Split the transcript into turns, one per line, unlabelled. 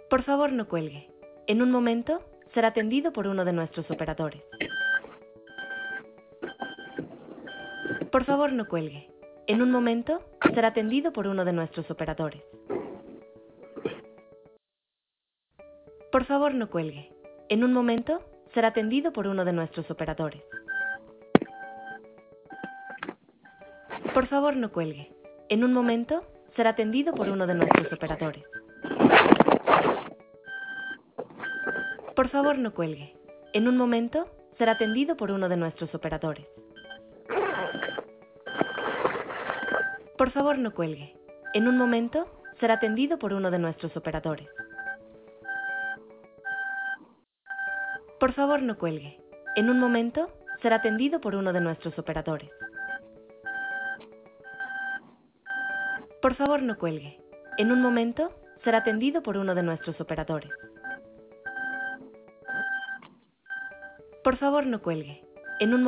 Por favor, no cuelgue. En un momento será atendido por uno de nuestros operadores. Por favor, no cuelgue. En un momento será atendido por uno de nuestros operadores. Por favor, no cuelgue. En un momento será atendido por uno de nuestros operadores. Por favor, no cuelgue. En un momento será atendido por uno de nuestros operadores. Por favor, no cuelgue. En un momento será atendido por uno de nuestros operadores. Por favor, no cuelgue. En un momento será atendido por uno de nuestros operadores. Por favor, no cuelgue. En un momento será atendido por uno de nuestros operadores. Por favor, no cuelgue. En un momento será atendido por uno de nuestros operadores. Por favor, no cuelgue. En un